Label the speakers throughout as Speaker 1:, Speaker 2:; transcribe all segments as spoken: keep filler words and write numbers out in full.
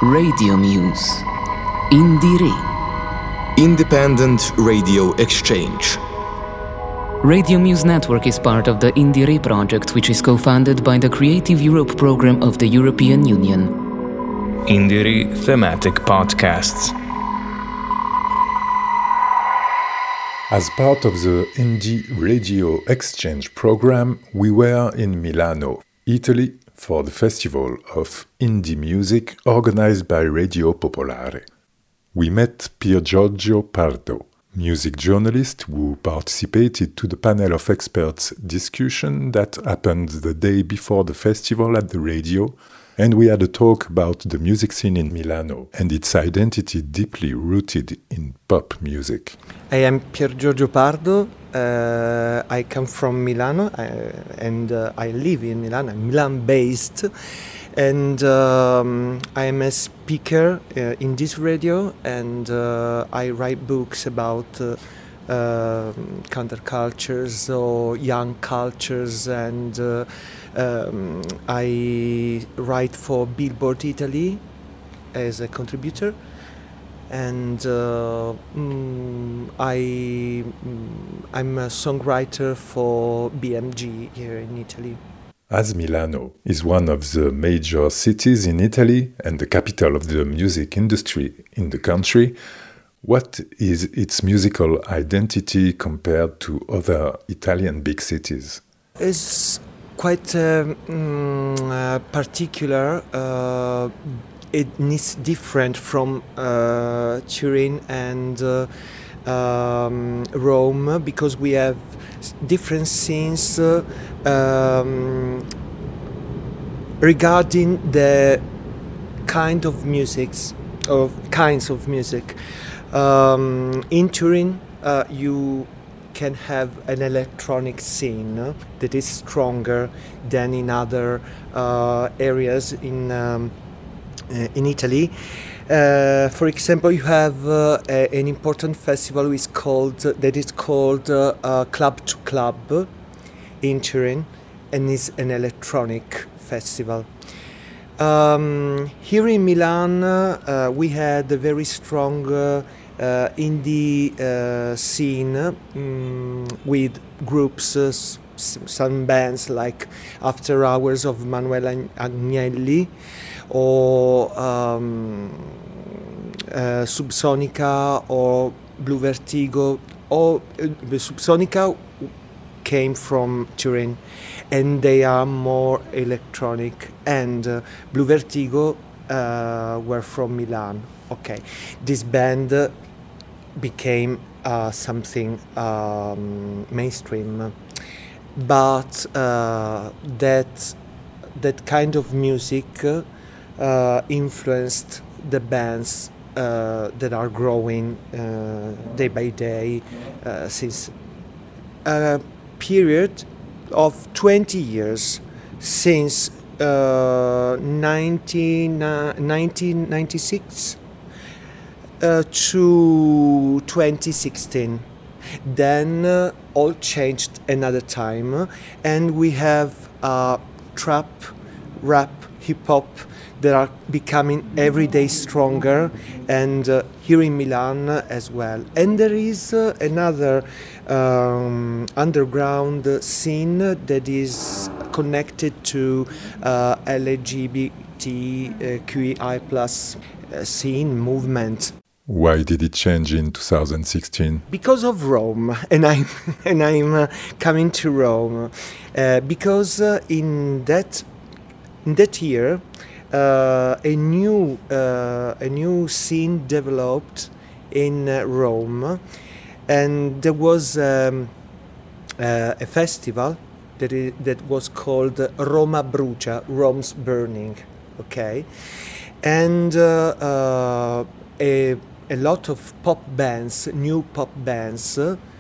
Speaker 1: Radio Muse. Indire.
Speaker 2: Independent Radio Exchange.
Speaker 1: Radio Muse Network is part of the Indire project, which is co-funded by the Creative Europe program of the European Union.
Speaker 3: Indire Thematic Podcasts.
Speaker 4: As part of the Indie Radio Exchange program, we were in Milano, Italy, for the Festival of Indie Music organized by Radio Popolare. We met Pier Giorgio Pardo, music journalist who participated to the panel of experts discussion that happened the day before the festival at the radio, and we had a talk about the music scene in Milano and its identity deeply rooted in pop music.
Speaker 5: I am Pier Giorgio Pardo. Uh, I come from Milano uh, and uh, I live in Milan. I'm Milan-based, and um, I am a speaker uh, in this radio, and uh, I write books about uh, uh, countercultures or young cultures, and uh, um, I write for Billboard Italy as a contributor. And uh, mm, I, mm, I'm a songwriter for B M G here in Italy.
Speaker 4: As Milano is one of the major cities in Italy and the capital of the music industry in the country, what is its musical identity compared to other Italian big cities?
Speaker 5: It's quite uh, mm, uh, particular. Uh, It is different from uh, Turin and uh, um, Rome, because we have different scenes uh, um, regarding the kind of musics, of kinds of music. Um, in Turin, uh, you can have an electronic scene uh, that is stronger than in other uh, areas in. Um, Uh, in Italy. Uh, for example, you have uh, a, an important festival is called, uh, that is called uh, uh, Club to Club in Turin, and is an electronic festival. Um, here in Milan, uh, we had a very strong uh, uh, indie uh, scene um, with groups, uh, s- some bands like After Hours of Manuel Agnelli, or um, uh, Subsonica, or Blue Vertigo. Or uh, Subsonica came from Turin, and they are more electronic, and uh, Blue Vertigo uh, were from Milan. Okay, this band uh, became uh, something um, mainstream, but uh, that that kind of music uh, Uh, influenced the bands uh, that are growing uh, day by day uh, since a period of twenty years, since uh, nineteen ninety-six uh, to twenty sixteen. Then uh, all changed another time, and we have uh, trap, rap, hip-hop that are becoming every day stronger, and uh, here in Milan uh, as well. And there is uh, another um, underground scene that is connected to uh, L G B T Q I plus uh, scene movement.
Speaker 4: Why did it change in two thousand sixteen?
Speaker 5: Because of Rome, and I'm and I'm uh, coming to Rome, uh, because uh, in that in that year. Uh, a new uh, a new scene developed in uh, Rome, and there was um, uh, a festival that is, that was called Roma Brucia, Rome's Burning. Okay, and uh, uh, a a lot of pop bands, new pop bands,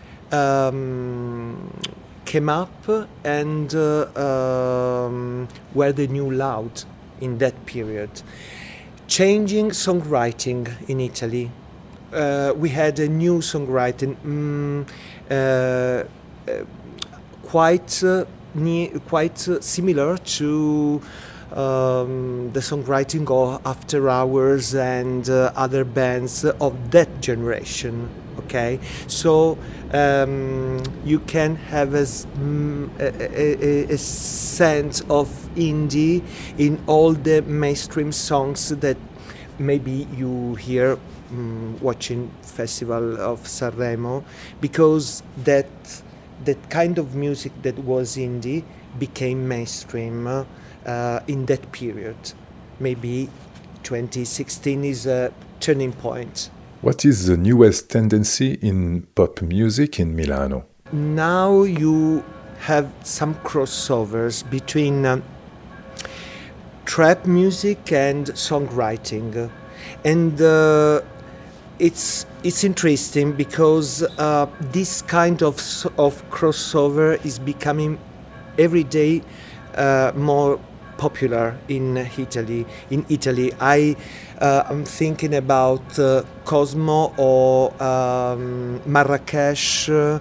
Speaker 5: um, came up and uh, um, were the new loud in that period, changing songwriting in Italy. Uh, we had a new songwriting, um, uh, uh, quite uh, ne- quite uh, similar to um, the songwriting of After Hours and uh, other bands of that generation. Okay, so um, you can have a, a, a, a sense of indie in all the mainstream songs that maybe you hear um, watching Festival of Sanremo, because that that kind of music that was indie became mainstream uh, in that period. Maybe twenty sixteen is a turning point.
Speaker 4: What is the newest tendency in pop music in Milano?
Speaker 5: Now you have some crossovers between uh, trap music and songwriting, and uh, it's it's interesting because uh, this kind of of crossover is becoming every day uh, more popular in Italy. In Italy, I uh, am thinking about uh, Cosmo or um, Marrakesh uh,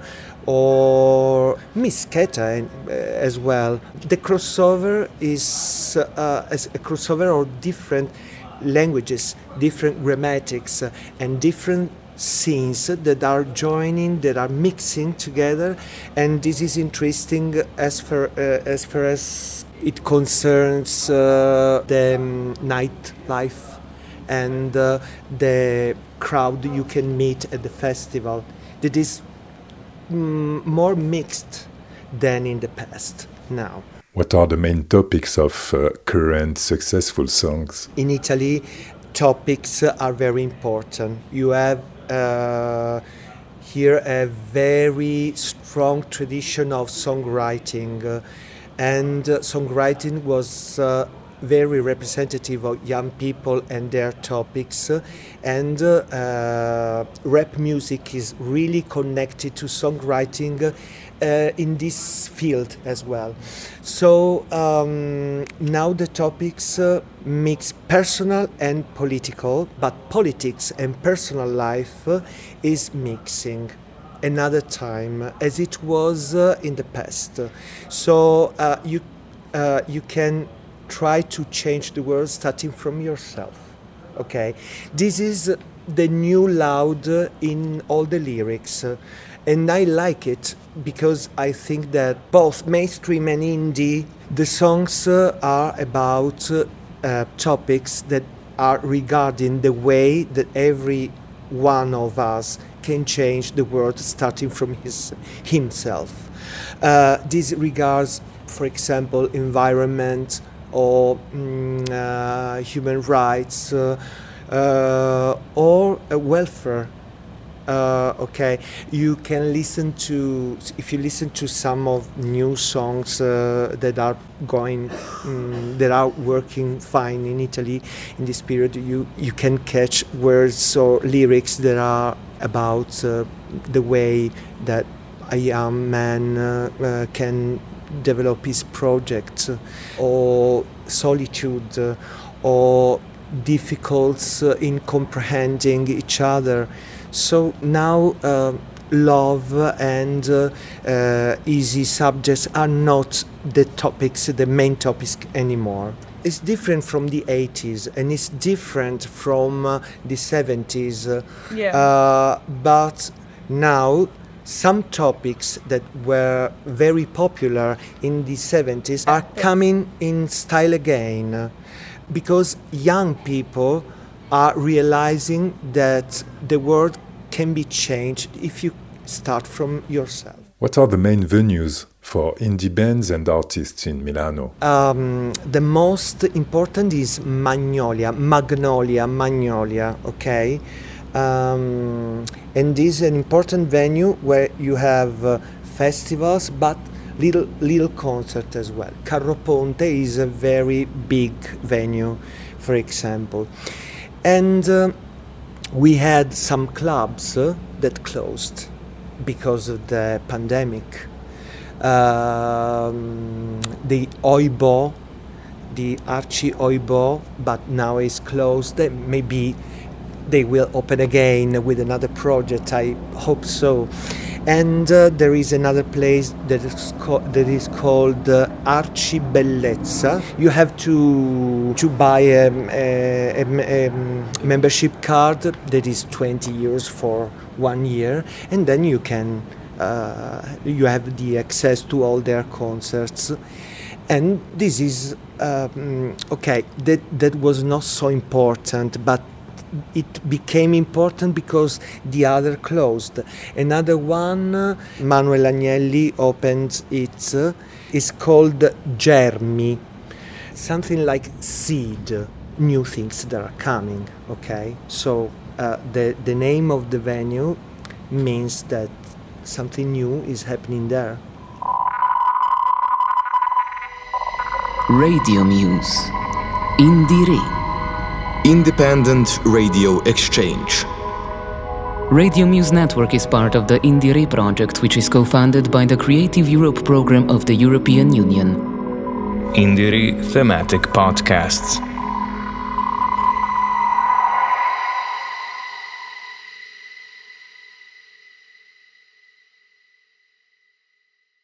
Speaker 5: or Miss Keta uh, as well. The crossover is uh, as a crossover of different languages, different grammatics, uh, and different scenes that are joining, that are mixing together, and this is interesting as far uh, as far as it concerns uh, the um, nightlife and uh, the crowd you can meet at the festival. That is mm, more mixed than in the past now.
Speaker 4: What are the main topics of uh, current successful songs?
Speaker 5: In Italy, topics are very important. You have uh, here a very strong tradition of songwriting, uh, and uh, songwriting was uh, very representative of young people and their topics, uh, and uh, uh, rap music is really connected to songwriting uh, in this field as well. So um, now the topics uh, mix personal and political, but politics and personal life uh, is mixing another time as it was uh, in the past. So uh, you uh, you can try to change the world starting from yourself. Okay, this is the new loud in all the lyrics, and I like it because I think that both mainstream and indie, the songs are about uh, topics that are regarding the way that every one of us can change the world starting from his himself. Uh, this regards, for example, environment or mm, uh, human rights uh, uh, or uh, welfare. Uh, okay, you can listen to, if you listen to some of new songs uh, that are going, um, that are working fine in Italy in this period, you, you can catch words or lyrics that are about uh, the way that a young man uh, uh, can develop his project, uh, or solitude, uh, or difficulties uh, in comprehending each other. So now uh, love and uh, uh, easy subjects are not the topics, the main topics anymore. It's different from the eighties and it's different from uh, the seventies. Uh,
Speaker 6: yeah.
Speaker 5: uh, but now some topics that were very popular in the seventies are coming in style again, uh, because young people are realizing that the world can be changed if you start from yourself.
Speaker 4: What are the main venues for indie bands and artists in Milano?
Speaker 5: Um, the most important is Magnolia, Magnolia, Magnolia, okay? Um, and this is an important venue where you have uh, festivals, but little little concert as well. Carro Ponte is a very big venue, for example. And uh, we had some clubs uh, that closed because of the pandemic. Um, the Oibo, the Arci Oibo, but now is closed. Maybe they will open again with another project, I hope so. And uh, there is another place that is, co- that is called uh, Arcibellezza. You have to to buy a, a, a, a membership card that is twenty euros for one year, and then you can uh, you have the access to all their concerts. And this is um, okay. That that was not so important, but it became important because the other closed. Another one, uh, Manuel Agnelli opened it. Uh, it's called Germi, something like seed, new things that are coming. Okay, so uh, the the name of the venue means that something new is happening there.
Speaker 1: Radio Muse. Indire.
Speaker 2: Independent Radio Exchange.
Speaker 1: Radio Muse Network is part of the Indire project, which is co-funded by the Creative Europe program of the European Union.
Speaker 3: Indire Thematic Podcasts.